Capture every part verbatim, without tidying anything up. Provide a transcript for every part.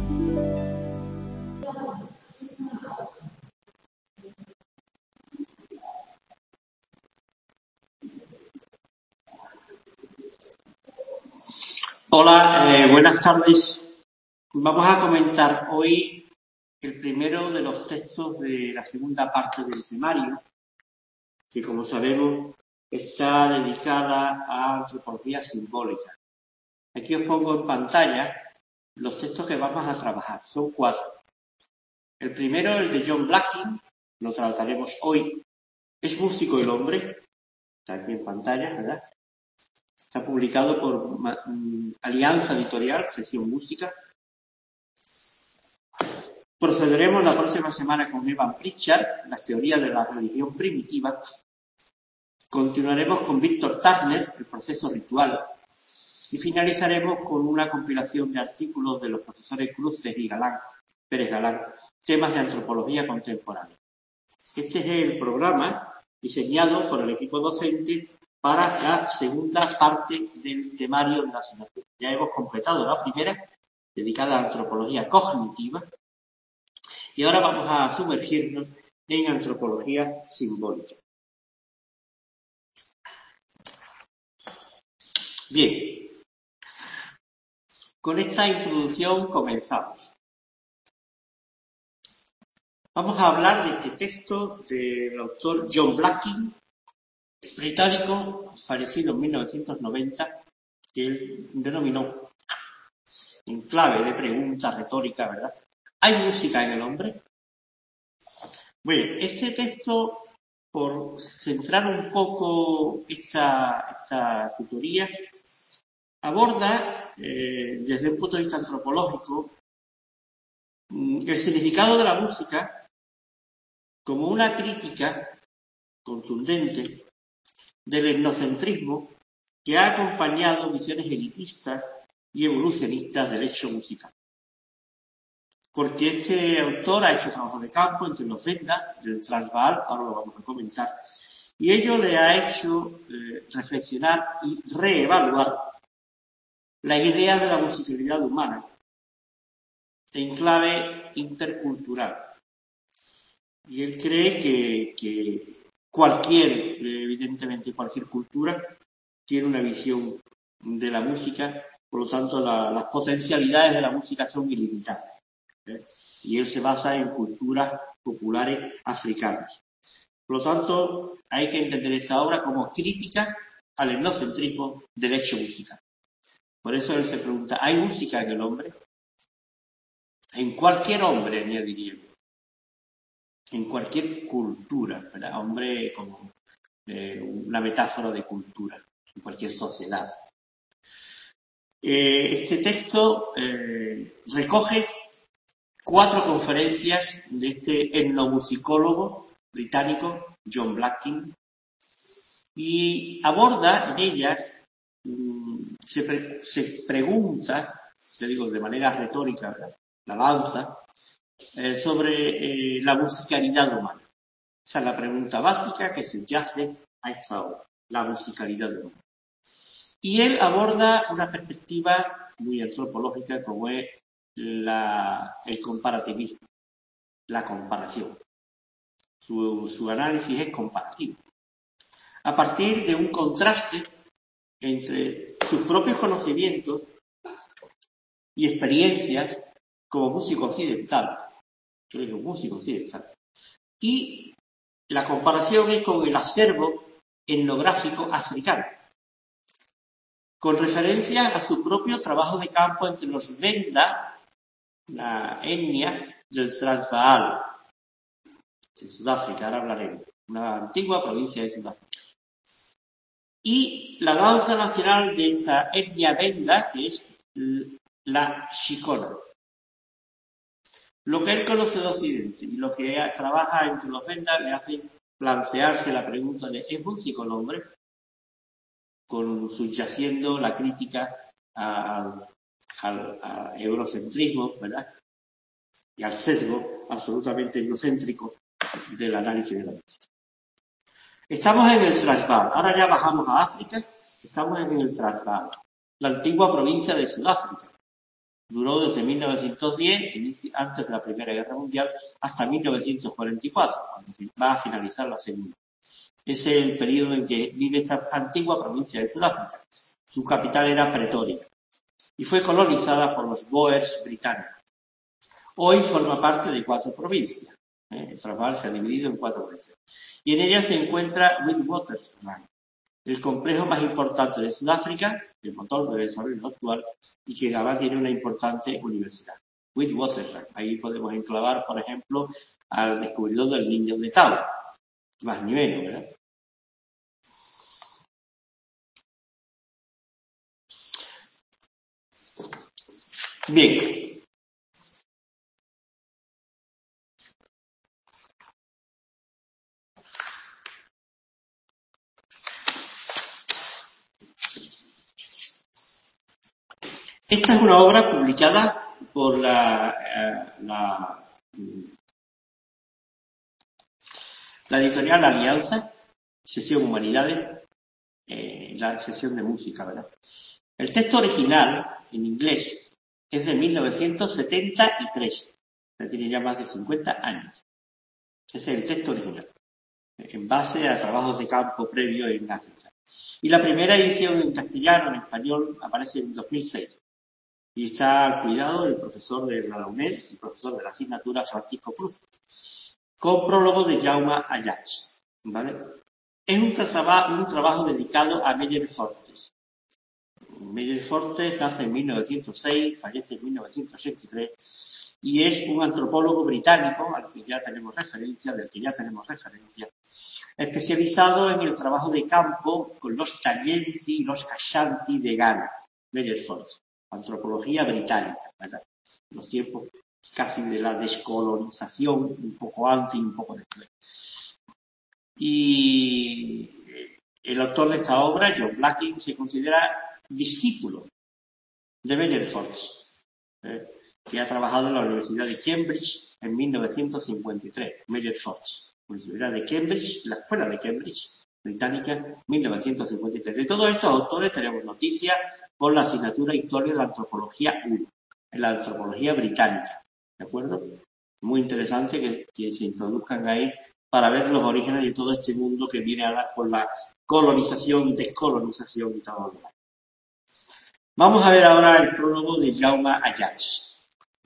Hola, eh, buenas tardes. Vamos a comentar hoy el primero de los textos de la segunda parte del temario, que como sabemos está dedicada a antropología simbólica. Aquí os pongo en pantalla los textos que vamos a trabajar. Son cuatro. El primero, el de John Blacking, lo trataremos hoy. ¿Es músico el hombre? Está aquí en pantalla, ¿verdad? Está publicado por um, Alianza Editorial, sección música. Procederemos la próxima semana con Evan Pritchard, la teoría de la religión primitiva. Continuaremos con Víctor Turner, el proceso ritual. Y finalizaremos con una compilación de artículos de los profesores Cruces y Galán, Pérez Galán, temas de antropología contemporánea. Este es el programa diseñado por el equipo docente para la segunda parte del temario de la asignatura. Ya hemos completado la primera, dedicada a antropología cognitiva, y ahora vamos a sumergirnos en antropología simbólica. Bien, con esta introducción comenzamos. Vamos a hablar de este texto del autor John Blacking, británico, fallecido en mil novecientos noventa, que él denominó, en clave de pregunta retórica, ¿verdad? ¿Hay música en el hombre? Bueno, este texto, por centrar un poco esta, esta tutoría, aborda, eh, desde un punto de vista antropológico, el significado de la música como una crítica contundente del etnocentrismo que ha acompañado visiones elitistas y evolucionistas del hecho musical. Porque este autor ha hecho trabajo de campo entre los Vendas del Transvaal, ahora lo vamos a comentar, y ello le ha hecho eh, reflexionar y reevaluar la idea de la musicalidad humana en clave intercultural. Y él cree que, que cualquier, evidentemente cualquier cultura, tiene una visión de la música, por lo tanto la, las potencialidades de la música son ilimitadas. ¿eh? Y él se basa en culturas populares africanas. Por lo tanto, hay que entender esta obra como crítica al etnocentrismo del hecho musical. Por eso él se pregunta, ¿hay música en el hombre? En cualquier hombre, añadiría yo. En cualquier cultura, ¿verdad? Hombre como eh, una metáfora de cultura, en cualquier sociedad. Eh, este texto eh, recoge cuatro conferencias de este etnomusicólogo británico, John Blacking, y aborda en ellas, mmm, se, pre, se pregunta, te digo de manera retórica, ¿verdad? La lanza, eh, sobre eh, la musicalidad humana. Esa es la pregunta básica que subyace a esta obra, la musicalidad humana. Y él aborda una perspectiva muy antropológica como es la, el comparativismo, la comparación. Su, su análisis es comparativo. A partir de un contraste entre sus propios conocimientos y experiencias como músico occidental, yo digo músico occidental, y la comparación es con el acervo etnográfico africano, con referencia a su propio trabajo de campo entre los Venda, la etnia del Transvaal, en Sudáfrica, ahora hablaremos, una antigua provincia de Sudáfrica. Y la danza nacional de esta etnia Venda, que es la Shikona. Lo que él conoce de Occidente y lo que trabaja entre los Vendas le hace plantearse la pregunta de ¿es músico el hombre? Con subyaciendo la crítica al, al, al eurocentrismo, ¿verdad? Y al sesgo absolutamente eurocéntrico del análisis de la música. Estamos en el Transvaal, ahora ya bajamos a África, estamos en el Transvaal, la antigua provincia de Sudáfrica. Duró desde mil novecientos diez, antes de la Primera Guerra Mundial, hasta mil novecientos cuarenta y cuatro, cuando va a finalizar la Segunda. Es el periodo en que vive esta antigua provincia de Sudáfrica. Su capital era Pretoria y fue colonizada por los Boers británicos. Hoy forma parte de cuatro provincias. ¿eh? El Transvaal se ha dividido en cuatro provincias. Y en ella se encuentra Witwatersrand, el complejo más importante de Sudáfrica, el motor del desarrollo actual, y que además tiene una importante universidad. Witwatersrand. Ahí podemos enclavar, por ejemplo, al descubridor del niño de Tao. Más ni menos, ¿verdad? Bien. Esta es una obra publicada por la, eh, la, la editorial Alianza, sección Humanidades, eh, la sección de música, ¿verdad? El texto original, en inglés, es de mil novecientos setenta y tres, ya tiene ya más de cincuenta años. Ese es el texto original, en base a trabajos de campo previo en África. Y la primera edición en castellano, en español, aparece en dos mil seis. Y está al cuidado del profesor de la UNED, el profesor de la asignatura Francisco Cruz, con prólogo de Jaume Ayats, ¿vale? Es un, traba, un trabajo dedicado a Meyer Fortes. Meyer Fortes nace en mil novecientos seis, fallece en mil novecientos ochenta y tres, y es un antropólogo británico al que ya tenemos referencia, del que ya tenemos referencia, especializado en el trabajo de campo con los Tayensi y los Ashanti de Ghana. Meyer Fortes. Antropología británica, ¿verdad? Los tiempos casi de la descolonización, un poco antes y un poco después. Y el autor de esta obra, John Blacking, se considera discípulo de Meyer Fortes, ¿eh? que ha trabajado en la Universidad de Cambridge en mil novecientos cincuenta y tres. Meyer Fortes, Universidad de Cambridge, la Escuela de Cambridge británica, mil novecientos cincuenta y tres. De todos estos autores tenemos noticias por la asignatura Historia de la Antropología uno, en la antropología británica, ¿de acuerdo? Muy interesante que, que se introduzcan ahí para ver los orígenes de todo este mundo que viene a dar por la colonización, descolonización y todo lo demás. Vamos a ver ahora el prólogo de Jaume Ayats.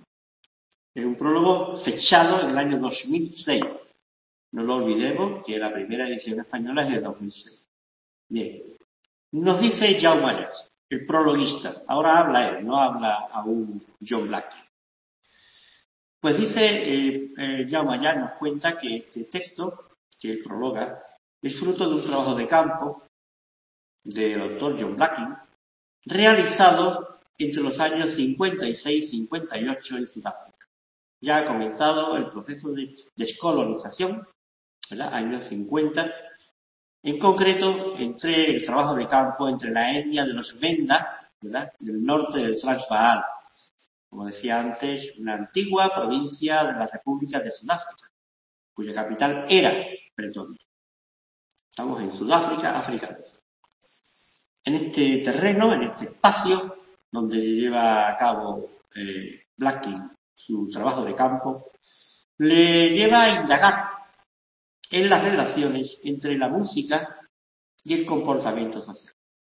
Es un prólogo fechado en el año dos mil seis. No lo olvidemos que la primera edición española es de dos mil seis. Bien. Nos dice Jaume Ayats, el prologuista. Ahora habla él, no habla aún John Blacking. Pues dice, eh, eh, Jaume Ayats nos cuenta que este texto, que él prologa, es fruto de un trabajo de campo del doctor John Blacking, realizado entre los años cincuenta y seis y cincuenta y ocho en Sudáfrica. Ya ha comenzado el proceso de descolonización, ¿verdad? Años cincuenta. En concreto, entre el trabajo de campo entre la etnia de los Venda, ¿verdad?, del norte del Transvaal, como decía antes, una antigua provincia de la República de Sudáfrica, cuya capital era Pretoria. Estamos en Sudáfrica, África. En este terreno, en este espacio, donde lleva a cabo eh, Blacking su trabajo de campo, le lleva a indagar en las relaciones entre la música y el comportamiento social.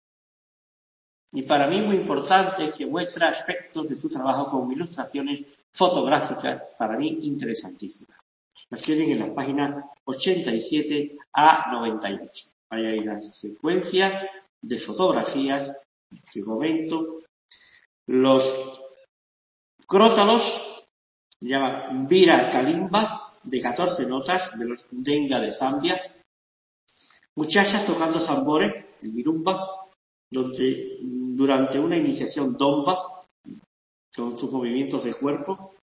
Y para mí muy importante es que muestra aspectos de su trabajo con ilustraciones fotográficas, para mí interesantísimas. Las tienen en las páginas ochenta y siete a noventa y ocho. Ahí hay una secuencia de fotografías que comento. Los crótalos se llaman Vira Kalimba, de catorce notas, de los Denga de Zambia. Muchachas tocando tambores, el mirumba, donde, durante una iniciación domba, con sus movimientos de cuerpo.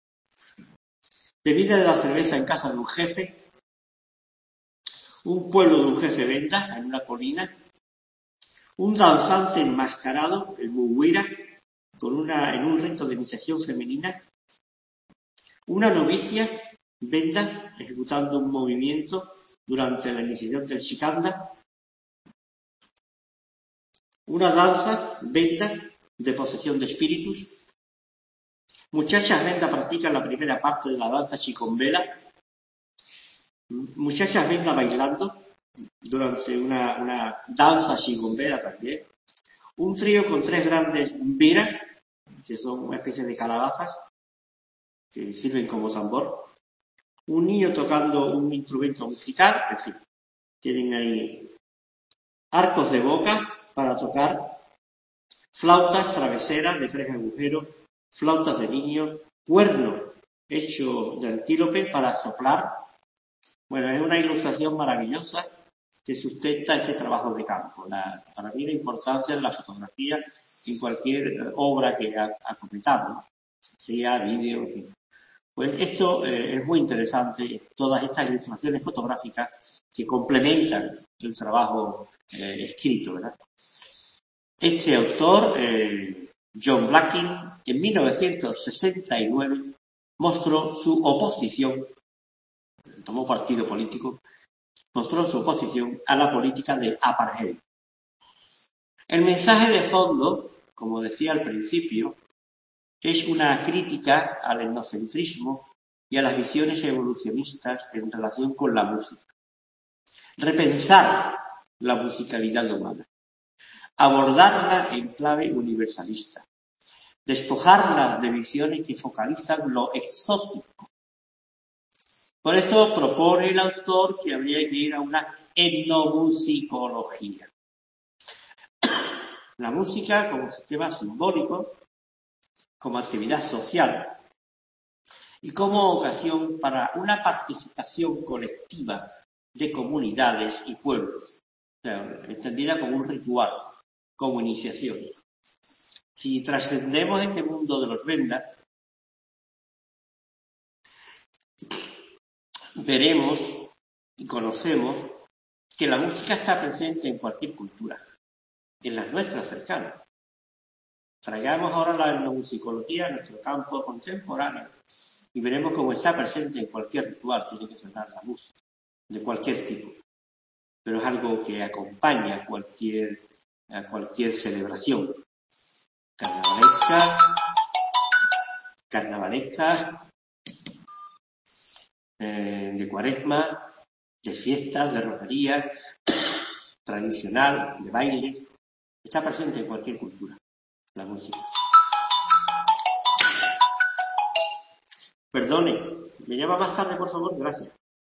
Bebida de la cerveza en casa de un jefe. Un pueblo de un jefe venda, en una colina. Un danzante enmascarado, el Muwira, con una, en un rito de iniciación femenina. Una novicia venda, ejecutando un movimiento durante la iniciación del Shikanda. Una danza venda de posesión de espíritus. Muchachas Venga practican la primera parte de la danza chicombela. Muchachas Venga bailando durante una, una danza chicombela también. Un trío con tres grandes viras, que son una especie de calabazas, que sirven como tambor. Un niño tocando un instrumento musical, en fin, tienen ahí arcos de boca para tocar, flautas traveseras de tres agujeros, flautas de niño, cuerno hecho de antílope para soplar. Bueno, es una ilustración maravillosa que sustenta este trabajo de campo. La, para mí la importancia de la fotografía en cualquier obra que acometamos, sea vídeo, en fin. Pues esto eh, es muy interesante, todas estas ilustraciones fotográficas que complementan el trabajo eh, escrito, ¿verdad? Este autor, eh, John Blacking, en mil novecientos sesenta y nueve mostró su oposición, tomó partido político, mostró su oposición a la política del apartheid. El mensaje de fondo, como decía al principio, es una crítica al etnocentrismo y a las visiones evolucionistas en relación con la música. Repensar la musicalidad humana, abordarla en clave universalista, despojarla de visiones que focalizan lo exótico. Por eso propone el autor que habría que ir a una etnomusicología. La música como sistema simbólico, como actividad social y como ocasión para una participación colectiva de comunidades y pueblos, o sea, entendida como un ritual, como iniciación. Si trascendemos este mundo de los Vendas, veremos y conocemos que la música está presente en cualquier cultura, en las nuestras cercanas. Traigamos ahora la etnomusicología a nuestro campo contemporáneo y veremos cómo está presente en cualquier ritual, tiene que sonar la música, de cualquier tipo. Pero es algo que acompaña a cualquier, a cualquier celebración. Carnavalesca, carnavalesca, eh, de cuaresma, de fiestas, de romería, tradicional, de baile. Está presente en cualquier cultura, la música. Perdone, ¿me llama más tarde, por favor? Gracias.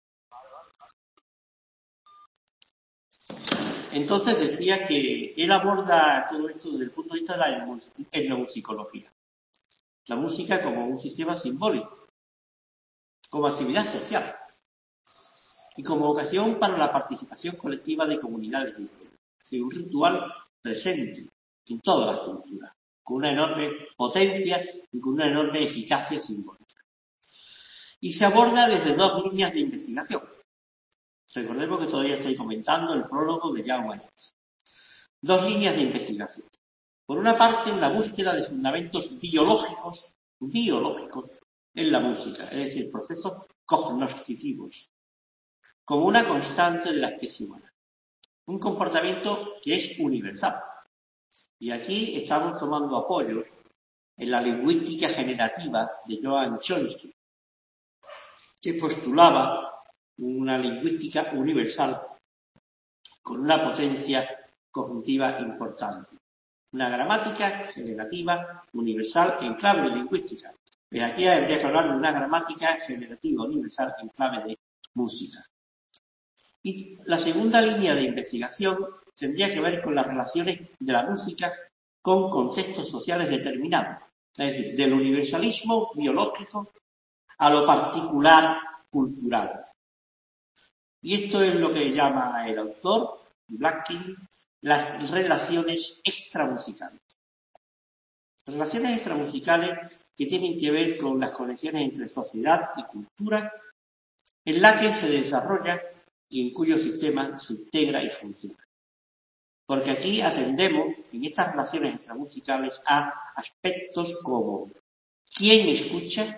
Entonces decía que él aborda todo esto desde el punto de vista de la etnomusicología. La música como un sistema simbólico, como actividad social y como ocasión para la participación colectiva de comunidades y pueblos. Es decir, un ritual presente en todas las culturas, con una enorme potencia y con una enorme eficacia simbólica. Y se aborda desde dos líneas de investigación. Recordemos que todavía estoy comentando el prólogo de Jan Wyatt. Dos líneas de investigación. Por una parte, en la búsqueda de fundamentos biológicos, biológicos en la música, es decir, procesos cognoscitivos, como una constante de la especie humana. Un comportamiento que es universal. Y aquí estamos tomando apoyos en la lingüística generativa de Noam Chomsky, que postulaba una lingüística universal con una potencia cognitiva importante. Una gramática generativa universal en clave de lingüística. Pues aquí habría que hablar de una gramática generativa universal en clave de música. Y la segunda línea de investigación tendría que ver con las relaciones de la música con contextos sociales determinados. Es decir, del universalismo biológico a lo particular cultural. Y esto es lo que llama el autor, Blacking, las relaciones extramusicales. Relaciones extramusicales que tienen que ver con las conexiones entre sociedad y cultura, en la que se desarrolla y en cuyo sistema se integra y funciona. Porque aquí atendemos en estas relaciones extramusicales a aspectos como quién escucha,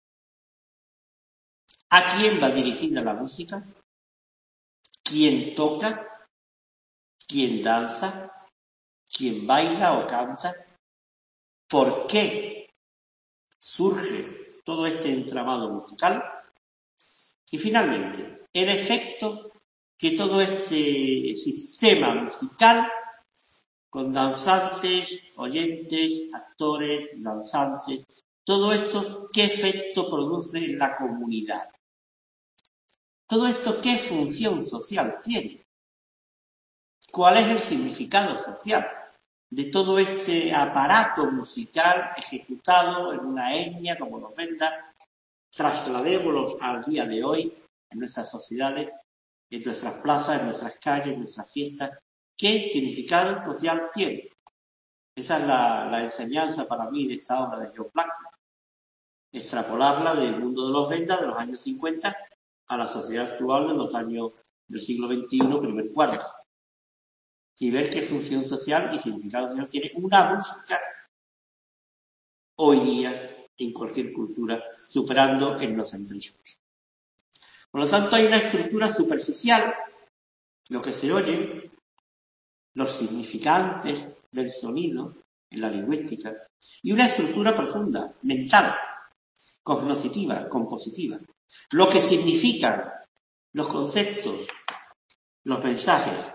a quién va dirigida la música, quién toca, quién danza, quién baila o canta, por qué surge todo este entramado musical y finalmente el efecto que todo este sistema musical con danzantes, oyentes, actores, danzantes, todo esto, ¿qué efecto produce en la comunidad? Todo esto, ¿qué función social tiene? ¿Cuál es el significado social de todo este aparato musical ejecutado en una etnia como los vendas? Trasladémoslos al día de hoy en nuestras sociedades, en nuestras plazas, en nuestras calles, en nuestras fiestas. ¿Qué significado social tiene? Esa es la, la enseñanza para mí de esta obra de John Blackman. Extrapolarla del mundo de los vendas de los años cincuenta a la sociedad actual de los años del siglo veintiuno, primer cuarto. Y ver qué función social y significado social tiene una música hoy día en cualquier cultura, superando etnocentrismos. Por lo tanto, hay una estructura superficial, lo que se oye, los significantes del sonido en la lingüística, y una estructura profunda, mental, cognoscitiva, compositiva. Lo que significan los conceptos, los mensajes.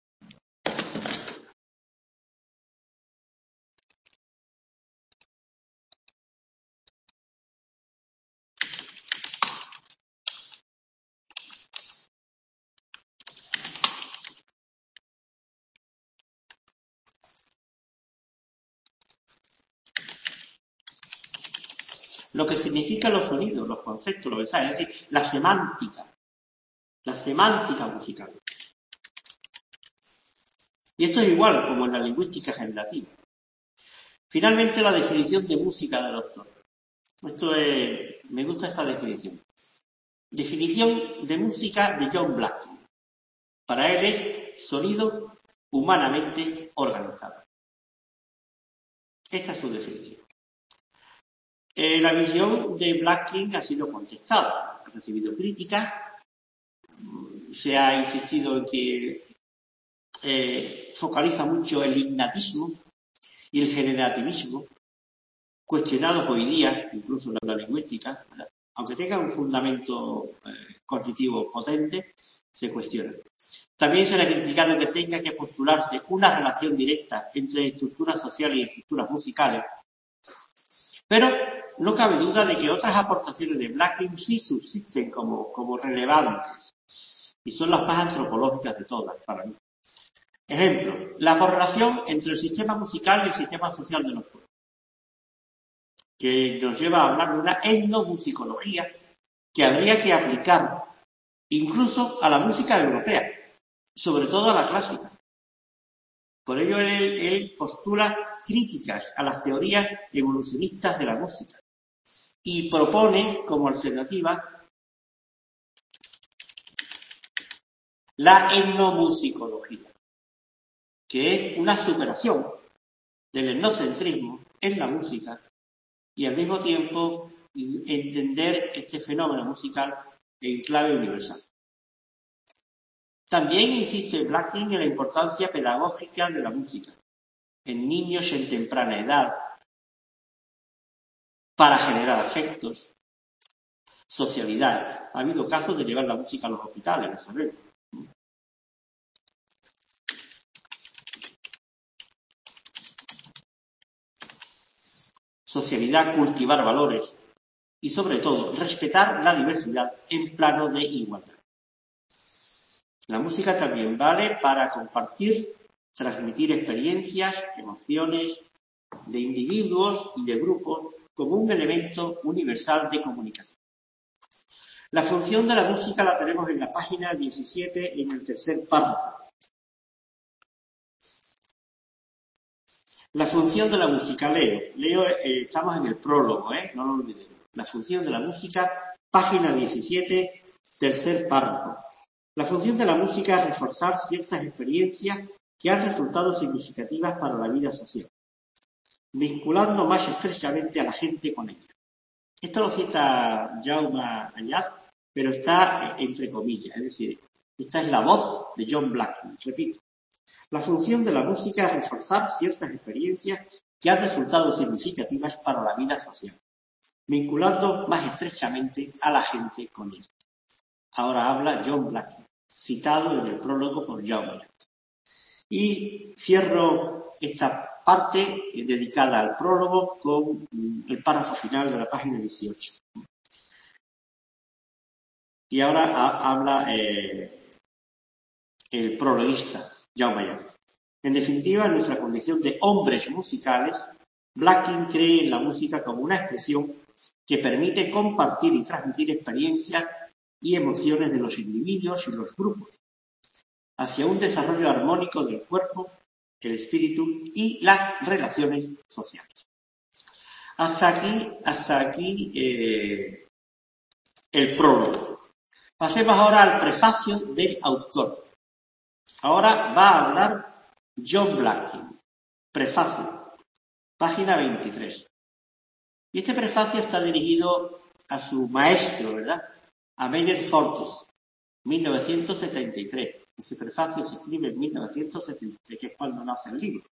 Lo que significan los sonidos, los conceptos, los mensajes, es decir, la semántica, la semántica musical. Y esto es igual como en la lingüística generativa. Finalmente, la definición de música del autor. Esto es, me gusta esta definición. Definición de música de John Blackman. Para él es sonido humanamente organizado. Esta es su definición. Eh, la visión de Blackman ha sido contestada, ha recibido críticas, se ha insistido en que eh, focaliza mucho el innatismo y el generativismo, cuestionados hoy día, incluso en la lingüística, ¿verdad? Aunque tenga un fundamento eh, cognitivo potente, se cuestiona. También se le ha criticado que tenga que postularse una relación directa entre estructuras sociales y estructuras musicales, pero no cabe duda de que otras aportaciones de Blackman sí subsisten como, como relevantes y son las más antropológicas de todas para mí. Ejemplo, la correlación entre el sistema musical y el sistema social de los pueblos, que nos lleva a hablar de una etnomusicología que habría que aplicar incluso a la música europea, sobre todo a la clásica. Por ello él, él postula críticas a las teorías evolucionistas de la música y propone como alternativa la etnomusicología, que es una superación del etnocentrismo en la música y al mismo tiempo entender este fenómeno musical en clave universal. También insiste Blackman en la importancia pedagógica de la música en niños en temprana edad para generar afectos, socialidad. Ha habido casos de llevar la música a los hospitales, lo sabemos. Socialidad, cultivar valores y, sobre todo, respetar la diversidad en plano de igualdad. La música también vale para compartir, transmitir experiencias, emociones de individuos y de grupos como un elemento universal de comunicación. La función de la música la tenemos en la página diecisiete, en el tercer párrafo. La función de la música, leo, leo eh, estamos en el prólogo, ¿eh? No lo olvidemos. La función de la música, página diecisiete, tercer párrafo. La función de la música es reforzar ciertas experiencias que han resultado significativas para la vida social, vinculando más estrechamente a la gente con ella. Esto lo cita Jaume Ayat, pero está entre comillas, es decir, esta es la voz de John Blackman, repito. La función de la música es reforzar ciertas experiencias que han resultado significativas para la vida social, vinculando más estrechamente a la gente con él. Ahora habla John Blacking, citado en el prólogo por Jaume Ayat. Y cierro esta parte dedicada al prólogo con el párrafo final de la página dieciocho. Y ahora ha, habla eh, el prologuista, Jaume Ayat. En definitiva, en nuestra condición de hombres musicales, Blacking cree en la música como una expresión que permite compartir y transmitir experiencias y emociones de los individuos y los grupos hacia un desarrollo armónico del cuerpo, el espíritu y las relaciones sociales. Hasta aquí, hasta aquí eh, el prólogo. Pasemos ahora al prefacio del autor. Ahora va a hablar John Blacking. Prefacio, página veintitrés. Y este prefacio está dirigido a su maestro, ¿verdad? A Meyer Fortes, mil novecientos setenta y tres. Ese prefacio se escribe en mil novecientos setenta y tres, que es cuando nace el libro.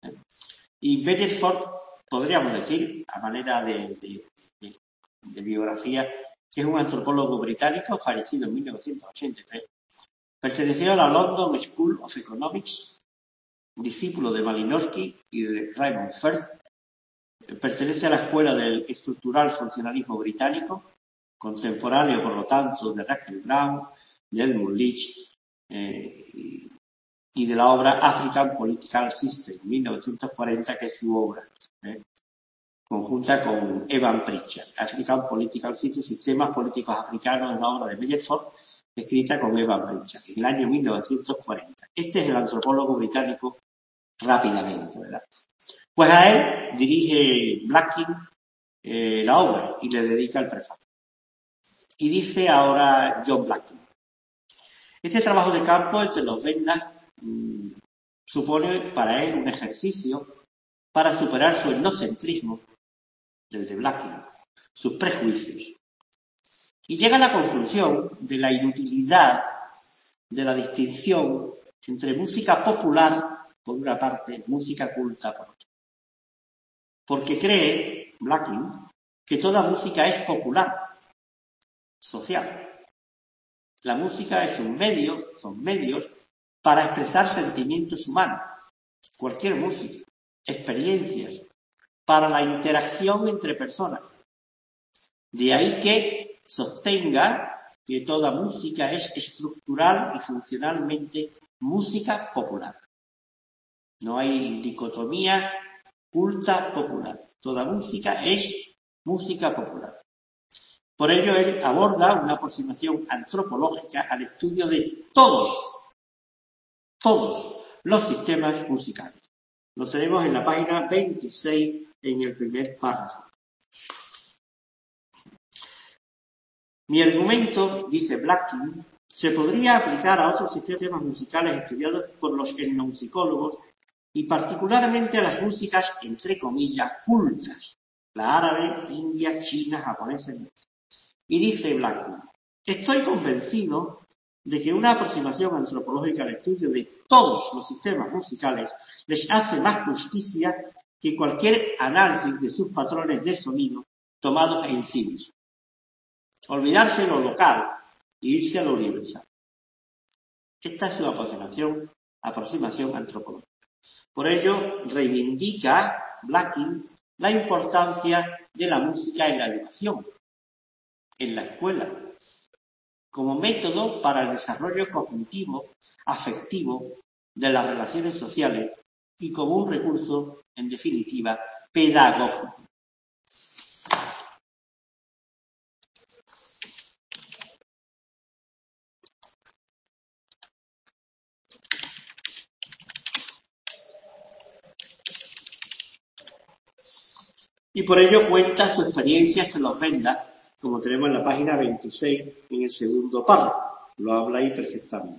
Y Meyer Fortes, podríamos decir, a manera de, de, de, de biografía, que es un antropólogo británico fallecido en mil novecientos ochenta y tres. Perteneció a la London School of Economics, discípulo de Malinowski y de Raymond Firth. Pertenece a la escuela del estructural funcionalismo británico, contemporáneo, por lo tanto, de Russell Brown, de Edmund Leach eh, y, y de la obra African Political System, mil novecientos cuarenta, que es su obra, eh, conjunta con Evan Pritchard. African Political System, Sistemas Políticos Africanos, es la obra de Meyer Fortes, escrita con Evan Pritchard, en el año mil novecientos cuarenta. Este es el antropólogo británico rápidamente, ¿verdad? Pues a él dirige Blacking eh, la obra y le dedica el prefacio. Y dice ahora John Blacking: este trabajo de campo entre los vendas mmm, supone para él un ejercicio para superar su etnocentrismo, del de Blacking, sus prejuicios, y llega a la conclusión de la inutilidad de la distinción entre música popular, por una parte, música culta, por otra. Porque cree Blacking que toda música es popular, social. La música es un medio, son medios para expresar sentimientos humanos, cualquier música, experiencias, para la interacción entre personas. De ahí que sostenga que toda música es estructural y funcionalmente música popular. No hay dicotomía culta popular. Toda música es música popular. Por ello, él aborda una aproximación antropológica al estudio de todos, todos los sistemas musicales. Lo tenemos en la página veintiséis, en el primer párrafo. Mi argumento, dice Blacking, se podría aplicar a otros sistemas musicales estudiados por los etnomusicólogos y particularmente a las músicas, entre comillas, cultas, la árabe, india, china, japonesa, etc. Y dice Blacking: estoy convencido de que una aproximación antropológica al estudio de todos los sistemas musicales les hace más justicia que cualquier análisis de sus patrones de sonido tomados en sí mismos. Olvidarse de lo local e irse a lo universal. Esta es su aproximación, aproximación antropológica. Por ello, reivindica Blacking la importancia de la música en la educación, en la escuela, como método para el desarrollo cognitivo, afectivo de las relaciones sociales y como un recurso, en definitiva, pedagógico. Y por ello cuenta su experiencia en los vendas, como tenemos en la página veintiséis, en el segundo párrafo. Lo habla ahí perfectamente.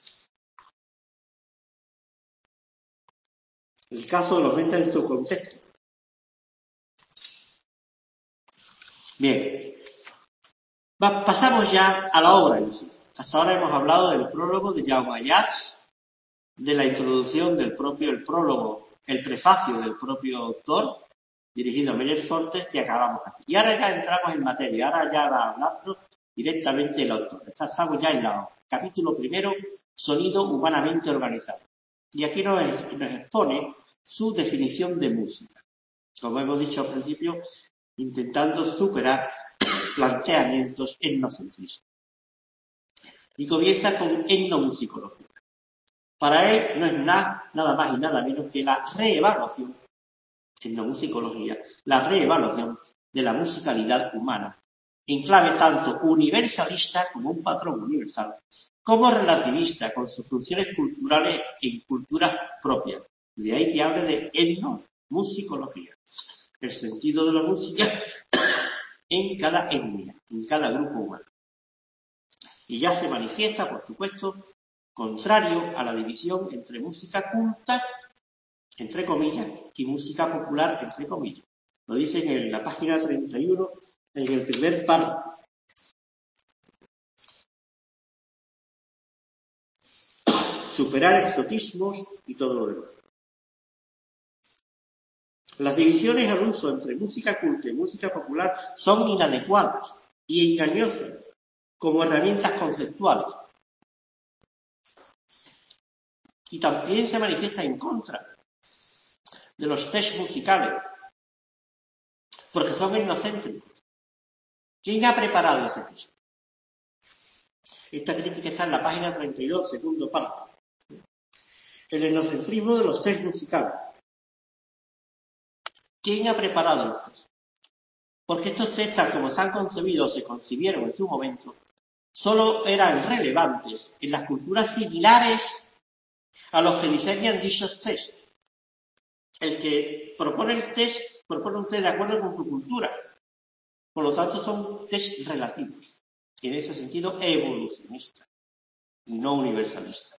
El caso de los vendas en su contexto. Bien. Va, pasamos ya a la obra en sí. Hasta ahora hemos hablado del prólogo de Jaume Ayat, de la introducción del propio, el prólogo, el prefacio del propio autor, dirigido a Miguel Fortes, que acabamos aquí. Y ahora ya entramos en materia, ahora ya va a hablarnos directamente el autor. Estamos ya en la capítulo primero, sonido humanamente organizado. Y aquí nos, nos expone su definición de música. Como hemos dicho al principio, intentando superar planteamientos etnocentristas. Y comienza con etnomusicología. Para él no es nada, nada más y nada menos que la reevaluación, etnomusicología, la reevaluación de la musicalidad humana, en clave tanto universalista como un patrón universal, como relativista con sus funciones culturales y culturas propias. De ahí que hable de etnomusicología, el sentido de la música en cada etnia, en cada grupo humano. Y ya se manifiesta, por supuesto, contrario a la división entre música culta, entre comillas, y música popular, entre comillas. Lo dicen en la página treinta y uno, en el primer párrafo. Superar exotismos y todo lo demás. Las divisiones al uso entre música culta y música popular son inadecuadas y engañosas como herramientas conceptuales. Y también se manifiesta en contra de los test musicales, porque son etnocéntricos. ¿Quién ha preparado ese test? Esta crítica está en la página treinta y dos, segundo párrafo. El etnocentrismo de los test musicales. ¿Quién ha preparado los test? Porque estos textos, como se han concebido o se concibieron en su momento, solo eran relevantes en las culturas similares a los que diseñan dichos test. El que propone el test, propone un test de acuerdo con su cultura. Por lo tanto, son test relativos. Y en ese sentido, evolucionistas y no universalistas.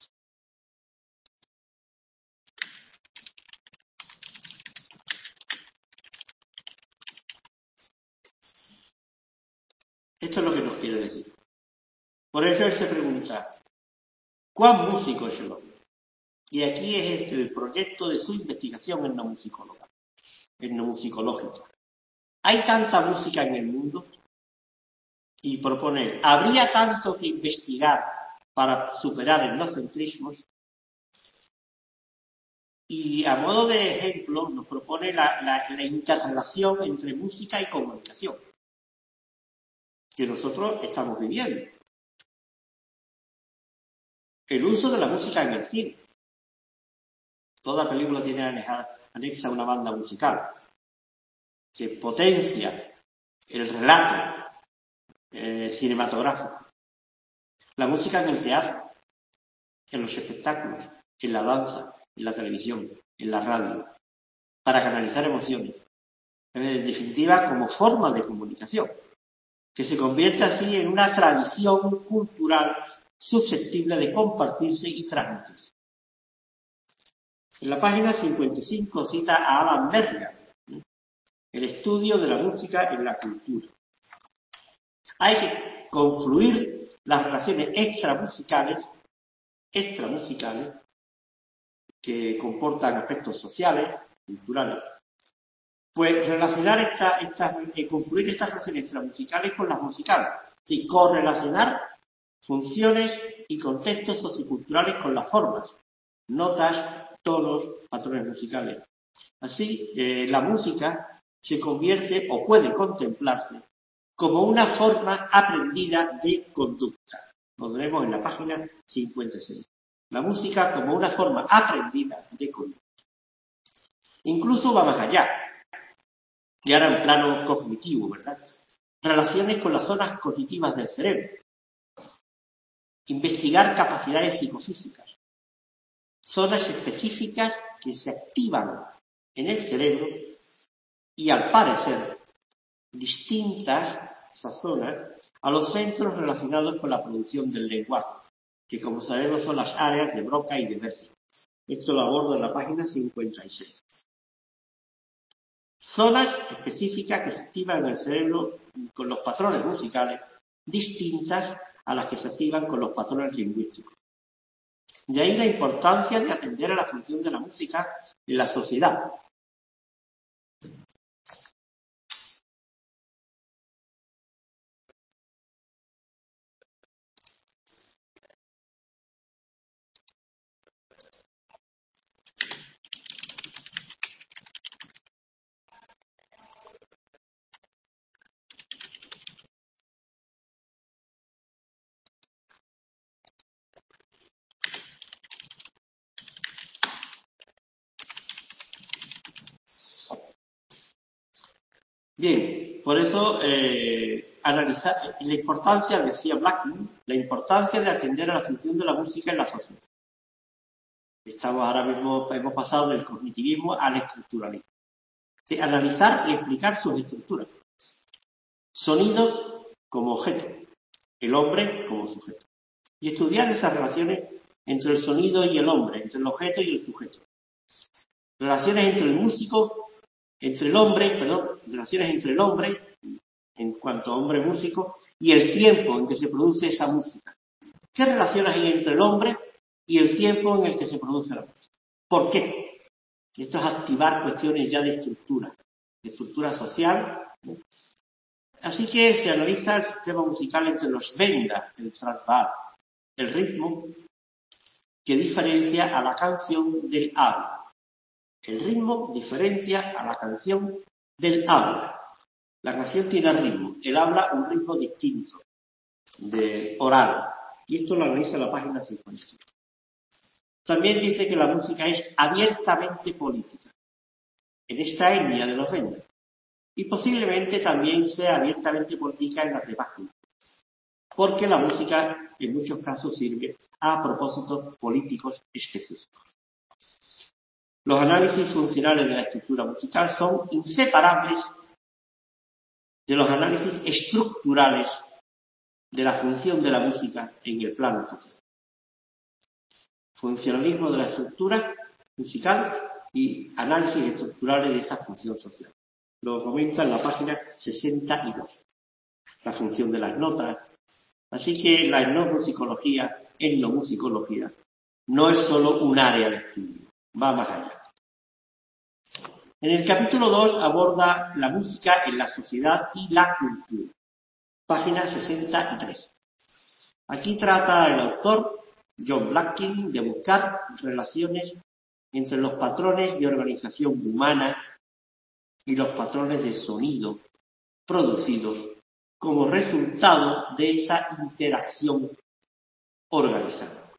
Esto es lo que nos quiere decir. Por eso él se pregunta, ¿cuán músico es el hombre? Y aquí es este el proyecto de su investigación etnomusicóloga, etnomusicológica. ¿Hay tanta música en el mundo? Y propone, ¿habría tanto que investigar para superar etnocentrismos? Y a modo de ejemplo nos propone la, la, la interrelación entre música y comunicación que nosotros estamos viviendo. El uso de la música en el cine. Toda película tiene anexa una banda musical que potencia el relato eh, cinematográfico. La música en el teatro, en los espectáculos, en la danza, en la televisión, en la radio, para canalizar emociones. En definitiva, como forma de comunicación, que se convierte así en una tradición cultural susceptible de compartirse y transmitirse. En la página cincuenta y cinco cita a Alan Merriam, el estudio de la música en la cultura. Hay que confluir las relaciones extramusicales, extramusicales, que comportan aspectos sociales, culturales, pues relacionar esta, esta, eh, confluir estas relaciones extramusicales con las musicales, y correlacionar funciones y contextos socioculturales con las formas, notas, tonos, patrones musicales. Así, eh, la música se convierte o puede contemplarse como una forma aprendida de conducta. Lo tenemos en la página cincuenta y seis. La música como una forma aprendida de conducta. Incluso va más allá. Y ahora en plano cognitivo, ¿verdad? Relaciones con las zonas cognitivas del cerebro. Investigar capacidades psicofísicas. Zonas específicas que se activan en el cerebro y, al parecer, distintas, esas zonas, a los centros relacionados con la producción del lenguaje, que como sabemos son las áreas de Broca y de Berger. Esto lo abordo en la página cincuenta y seis. Zonas específicas que se activan en el cerebro con los patrones musicales, distintas a las que se activan con los patrones lingüísticos. De ahí la importancia de atender a la función de la música en la sociedad. Bien, por eso eh, analizar la importancia, decía Blacking, la importancia de atender a la función de la música en la sociedad. Estamos ahora mismo, hemos pasado del cognitivismo al estructuralismo. De analizar y explicar sus estructuras. Sonido como objeto, el hombre como sujeto. Y estudiar esas relaciones entre el sonido y el hombre, entre el objeto y el sujeto. Relaciones entre el músico, entre el hombre, perdón, relaciones entre el hombre, en cuanto a hombre músico, y el tiempo en que se produce esa música. ¿Qué relaciones hay entre el hombre y el tiempo en el que se produce la música? ¿Por qué? Esto es activar cuestiones ya de estructura, de estructura social. Así que se analiza el sistema musical entre los Venda, el Transvaal, el ritmo que diferencia a la canción del habla. El ritmo diferencia a la canción del habla. La canción tiene ritmo, el habla un ritmo distinto, de oral. Y esto lo analiza la página cincuenta y siete. También dice que la música es abiertamente política, en esta etnia de los Venda. Y posiblemente también sea abiertamente política en las demás culturas. Porque la música en muchos casos sirve a propósitos políticos específicos. Los análisis funcionales de la estructura musical son inseparables de los análisis estructurales de la función de la música en el plano social. Funcionalismo de la estructura musical y análisis estructurales de esta función social. Lo comenta en la página sesenta y dos. La función de las notas. Así que la etnomusicología, etnomusicología, no es solo un área de estudio, va más allá. En el capítulo dos aborda la música en la sociedad y la cultura. Página sesenta y tres. Aquí trata el autor, John Blacking, de buscar relaciones entre los patrones de organización humana y los patrones de sonido producidos como resultado de esa interacción organizada.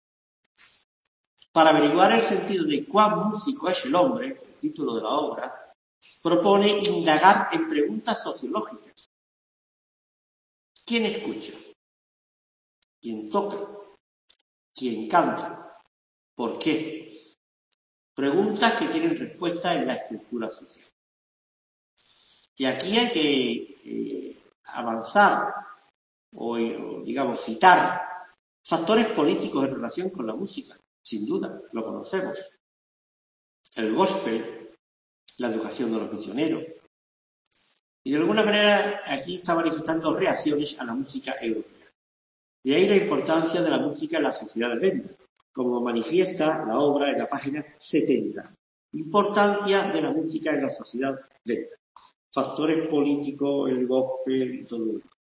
Para averiguar el sentido de cuán músico es el hombre, el título de la obra, propone indagar en preguntas sociológicas. ¿Quién escucha? ¿Quién toca? ¿Quién canta? ¿Por qué? Preguntas que tienen respuesta en la estructura social. Y aquí hay que eh, avanzar o, o, digamos, citar factores políticos en relación con la música. Sin duda, lo conocemos. El gospel, la educación de los misioneros. Y de alguna manera aquí está manifestando reacciones a la música europea. De ahí la importancia de la música en la sociedad de Venda, como manifiesta la obra en la página setenta. Importancia de la música en la sociedad Venda. Factores políticos, el gospel y todo eso.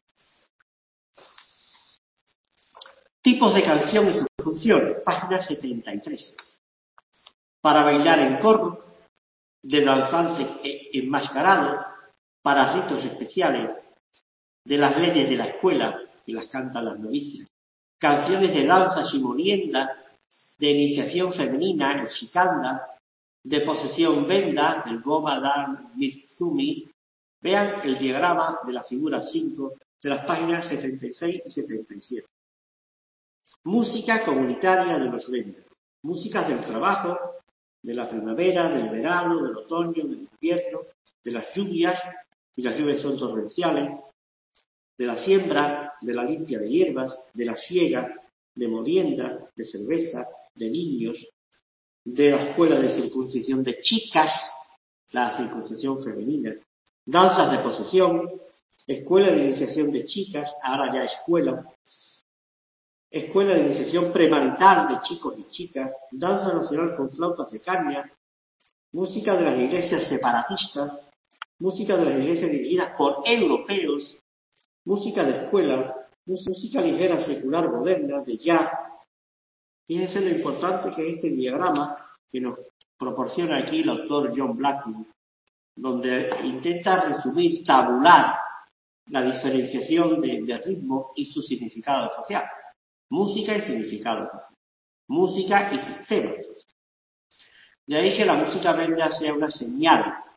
Tipos de canción y sus funciones. Página setenta y tres. Para bailar en corro, de danzantes enmascarados, para ritos especiales, de las leyes de la escuela, que las cantan las novicias. Canciones de danzas y molienda, de iniciación femenina, el shikanda, de posesión Venda, el Gomadan Mitsumi. Vean el diagrama de la figura cinco de las páginas setenta y seis y setenta y siete. Música comunitaria de los Venda. Músicas del trabajo, de la primavera, del verano, del otoño, del invierno, de las lluvias, y las lluvias son torrenciales, de la siembra, de la limpia de hierbas, de la siega, de molienda, de cerveza, de niños, de la escuela de circuncisión de chicas, la circuncisión femenina, danzas de posesión, escuela de iniciación de chicas, ahora ya escuela, escuela de iniciación premarital de chicos y chicas, danza nacional con flautas de caña, música de las iglesias separatistas, música de las iglesias dirigidas por europeos, música de escuela, música ligera secular moderna, de jazz. Fíjense lo importante que es este diagrama que nos proporciona aquí el autor John Blacking, donde intenta resumir, tabular la diferenciación de, de ritmo y su significado social. Música y significado social. Música y sistema social. De ahí que la música Venda sea una señal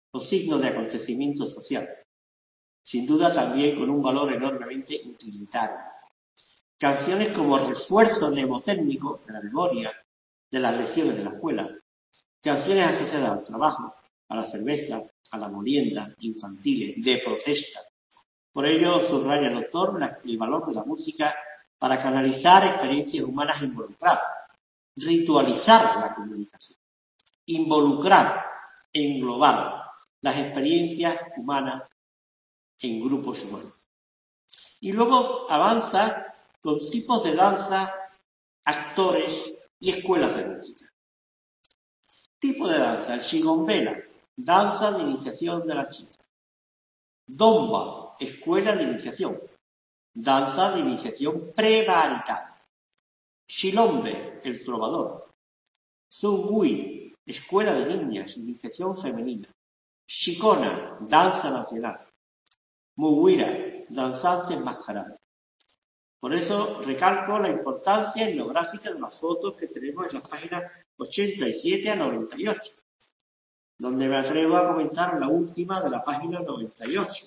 o signo de acontecimiento social. Sin duda también con un valor enormemente utilitario. Canciones como refuerzo mnemotécnico de la memoria, de las lecciones de la escuela. Canciones asociadas al trabajo, a la cerveza, a la molienda, infantiles, de protesta. Por ello subraya el autor el valor de la música para canalizar experiencias humanas involucradas, ritualizar la comunicación, involucrar, englobar las experiencias humanas en grupos humanos. Y luego avanza con tipos de danza, actores y escuelas de música. Tipo de danza, el shigombela, danza de iniciación de las chicas. Domba, escuela de iniciación, danza de iniciación premarital. Shilombe, el trovador. Zungui, escuela de niñas, iniciación femenina. Shikona, danza nacional. Muwira, danzantes mascarados. Por eso recalco la importancia etnográfica de las fotos que tenemos en las páginas ochenta y siete a noventa y ocho, donde me atrevo a comentar la última de la página noventa y ocho.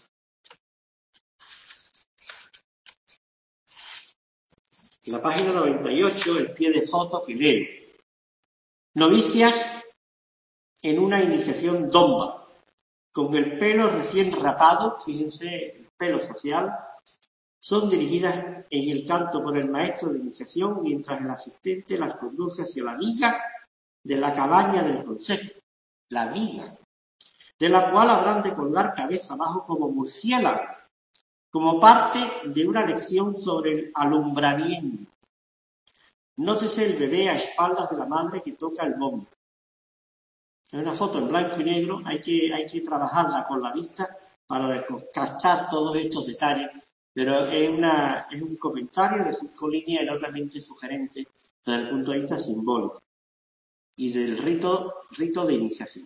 En la página noventa y ocho, el pie de foto que leo. Novicias en una iniciación domba, con el pelo recién rapado, fíjense, el pelo social, son dirigidas en el canto por el maestro de iniciación, mientras el asistente las conduce hacia la viga de la cabaña del consejo, la viga, de la cual habrán de colgar cabeza abajo como murciélagos, como parte de una lección sobre el alumbramiento. Nótese el bebé a espaldas de la madre que toca el bombo. Es una foto en blanco y negro, hay que, hay que trabajarla con la vista para captar todos estos detalles, pero es, una, es un comentario de cinco líneas enormemente sugerente desde el punto de vista simbólico y del rito, rito de iniciación.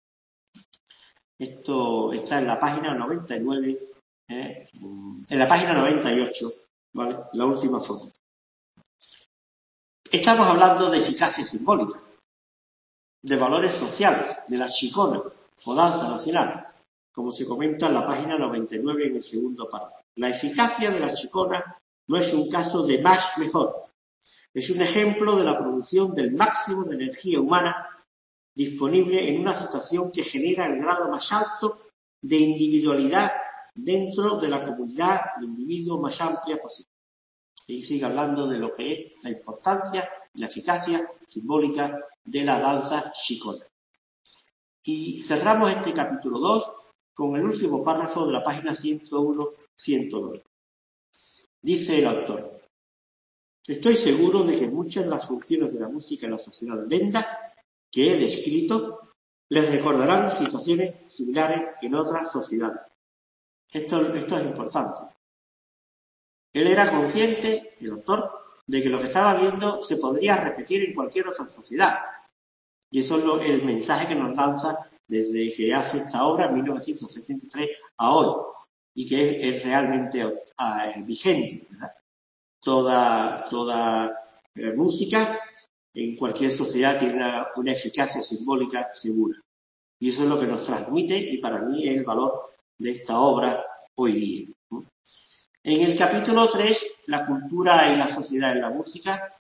Esto está en la página noventa y nueve, ¿eh? En la página noventa y ocho, ¿vale? La última foto. Estamos hablando de eficacia simbólica, de valores sociales, de la chicona o danza nacional, como se comenta en la página noventa y nueve en el segundo párrafo. La eficacia de la chicona no es un caso de más mejor, es un ejemplo de la producción del máximo de energía humana disponible en una situación que genera el grado más alto de individualidad dentro de la comunidad de individuos más amplia posible. Y sigue hablando de lo que es la importancia y la eficacia simbólica de la danza chicona. Y cerramos este capítulo dos con el último párrafo de la página ciento uno a ciento dos. Dice el autor: estoy seguro de que muchas de las funciones de la música en la sociedad lenda que he descrito les recordarán situaciones similares en otras sociedades. Esto, esto es importante. Él era consciente, el autor, de que lo que estaba viendo se podría repetir en cualquier otra sociedad. Y eso es lo, el mensaje que nos lanza desde que hace esta obra, en mil novecientos setenta y tres, a hoy. Y que es, es realmente uh, vigente, ¿verdad? Toda, toda eh, música en cualquier sociedad tiene una, una eficacia simbólica segura. Y eso es lo que nos transmite, y para mí es el valor de esta obra hoy día. En el capítulo tres, la cultura y la sociedad en la música,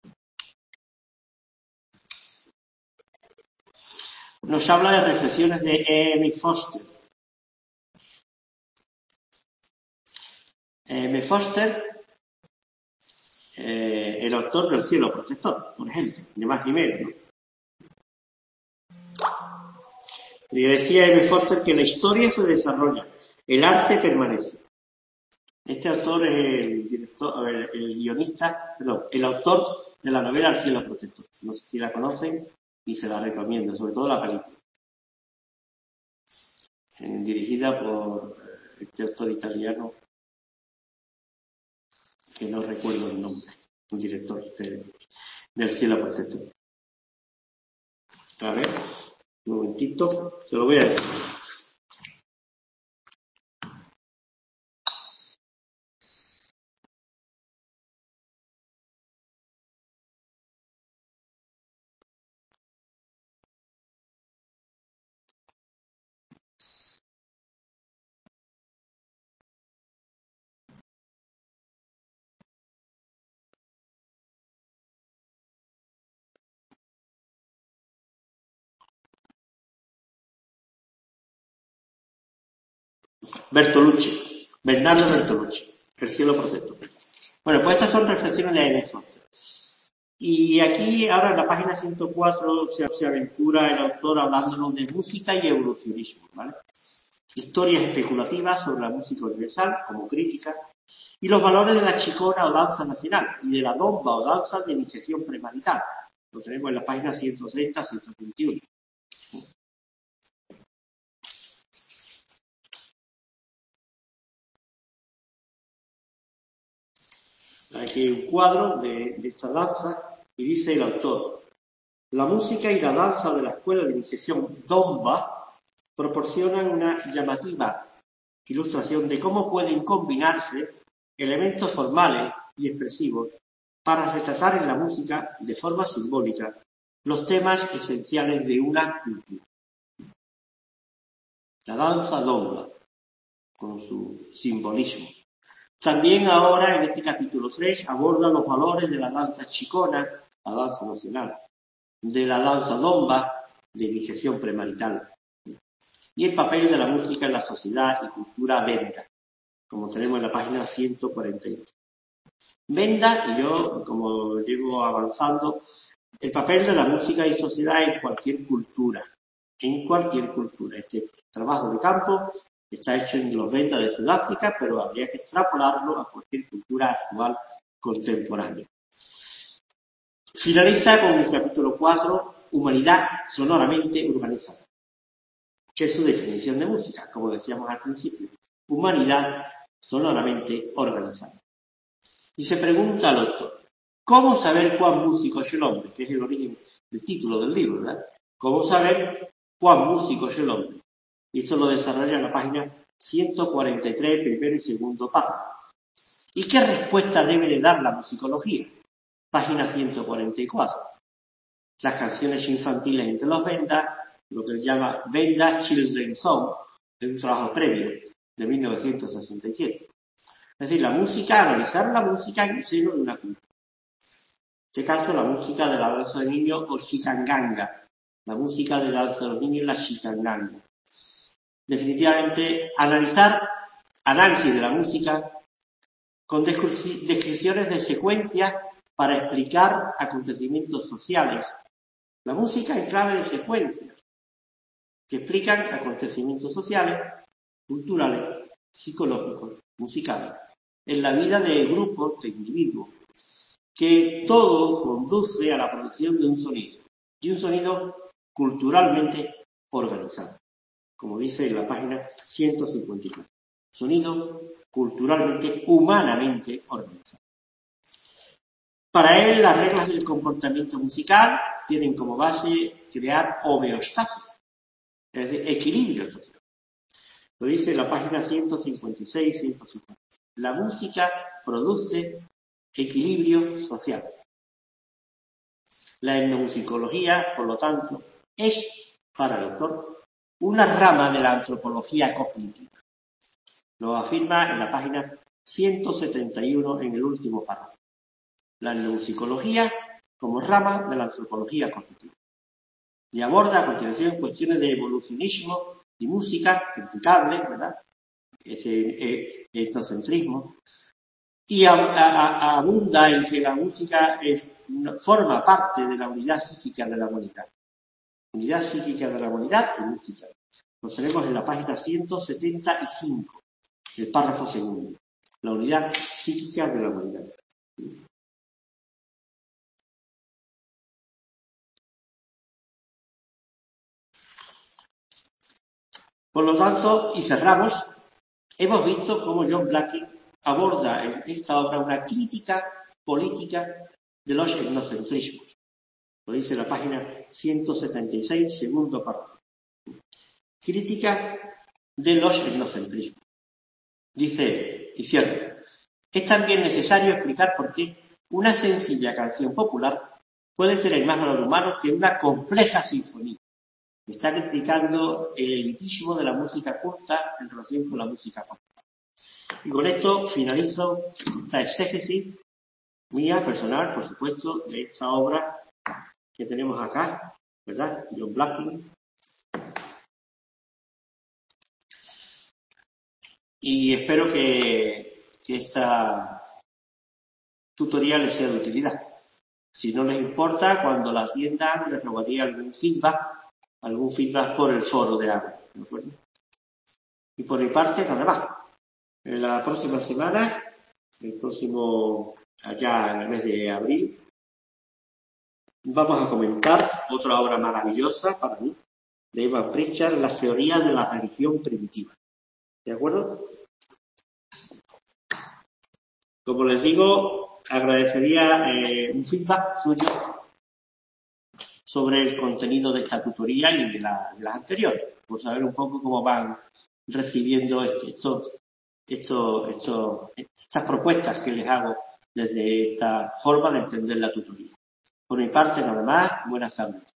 nos habla de reflexiones de E M Foster. E M Foster, eh, el autor del Cielo Protector, por ejemplo, ni más ni menos, ¿no? Le decía a E M Foster que la historia se desarrolla, el arte permanece. Este autor es el director, el, el guionista, perdón, el autor de la novela El Cielo Protector. No sé si la conocen y se la recomiendo, sobre todo la película. Eh, dirigida por este autor italiano que no recuerdo el nombre, un director de, del Cielo Protector. A ver, un momentito, se lo voy a decir. Bertolucci, Bernardo Bertolucci, El cielo protector. Bueno, pues estas son reflexiones de Ernest Foster. Y aquí, ahora en la página ciento cuatro, se, se aventura el autor hablándonos de música y evolucionismo, ¿vale? Historias especulativas sobre la música universal, como crítica, y los valores de la chicona o danza nacional, y de la domba o danza de iniciación premarital. Lo tenemos en la página ciento treinta a ciento veintiuno. Aquí hay un cuadro de, de esta danza y dice el autor: la música y la danza de la escuela de iniciación Domba proporcionan una llamativa ilustración de cómo pueden combinarse elementos formales y expresivos para retratar en la música de forma simbólica los temas esenciales de una cultura. La danza Domba, con su simbolismo. También ahora, en este capítulo tres, aborda los valores de la danza chicona, la danza nacional, de la danza domba, de iniciación premarital, y el papel de la música en la sociedad y cultura venda, como tenemos en la página ciento cuarenta y dos. Venda, y yo, como llevo avanzando, el papel de la música y sociedad en cualquier cultura, en cualquier cultura. Este trabajo de campo está hecho en los vendas de Sudáfrica, pero habría que extrapolarlo a cualquier cultura actual contemporánea. Finaliza con el capítulo cuatro, humanidad sonoramente organizada, que es su definición de música, como decíamos al principio. Humanidad sonoramente organizada. Y se pregunta al autor, ¿cómo saber cuán músico es el hombre? Que es el origen del título del libro, ¿verdad? ¿Cómo saber cuán músico es el hombre? Y esto lo desarrolla en la página ciento cuarenta y tres, primero y segundo párrafo. ¿Y qué respuesta debe de dar la musicología? Página ciento cuarenta y cuatro. Las canciones infantiles entre los vendas, lo que se llama Venda Children's Song, es un trabajo previo de mil novecientos sesenta y siete. Es decir, la música, analizar la música en el seno de una cultura. En este caso, la música de la danza de niños o Shikanganga. La música de la danza de los niños es la Shikanganga. Definitivamente, analizar, análisis de la música con descripciones de secuencias para explicar acontecimientos sociales. La música en clave de secuencias que explican acontecimientos sociales, culturales, psicológicos, musicales, en la vida de grupos, de individuos, que todo conduce a la producción de un sonido, y un sonido culturalmente organizado, como dice en la página ciento cincuenta y cuatro. Sonido culturalmente, humanamente organizado. Para él, las reglas del comportamiento musical tienen como base crear homeostasis, es decir, equilibrio social. Lo dice en la página ciento cincuenta y seis, ciento cincuenta y siete. La música produce equilibrio social. La etnomusicología, por lo tanto, es, para el autor, una rama de la antropología cognitiva. Lo afirma en la página ciento setenta y uno, en el último párrafo. La etnomusicología como rama de la antropología cognitiva. Y aborda a continuación cuestiones de evolucionismo y música, criticable, ¿verdad? Ese eh, etnocentrismo. Y a, a, a, abunda en que la música es, forma parte de la unidad psíquica de la humanidad. Unidad psíquica de la humanidad y música. Lo tenemos en la página ciento setenta y cinco, el párrafo segundo. La unidad psíquica de la humanidad. Por lo tanto, y cerramos, hemos visto cómo John Blackie aborda en esta obra una crítica política de los etnocentrismos. Lo dice en la página ciento setenta y seis, segundo párrafo. Crítica de los etnocentrismos. Dice, y cierto, es también necesario explicar por qué una sencilla canción popular puede ser el más valor humano que una compleja sinfonía. Está criticando el elitismo de la música culta en relación con la música popular. Y con esto finalizo esta exégesis mía, personal, por supuesto, de esta obra que tenemos acá, ¿verdad? John Blackie. y espero que, que esta tutorial les sea de utilidad. Si no les importa, cuando la atiendan, les rogaría algún feedback, algún feedback por el foro de Agro, ¿de acuerdo? Y por mi parte, nada más. En la próxima semana, el próximo, allá en el mes de abril, vamos a comentar otra obra maravillosa para mí, de Evan Pritchard, La teoría de la religión primitiva. ¿De acuerdo? Como les digo, agradecería eh, un feedback suyo sobre el contenido de esta tutoría y de, la, de las anteriores, por saber un poco cómo van recibiendo este, estos, estos, estos, estas propuestas que les hago desde esta forma de entender la tutoría. Por mi parte, nada más, buenas tardes.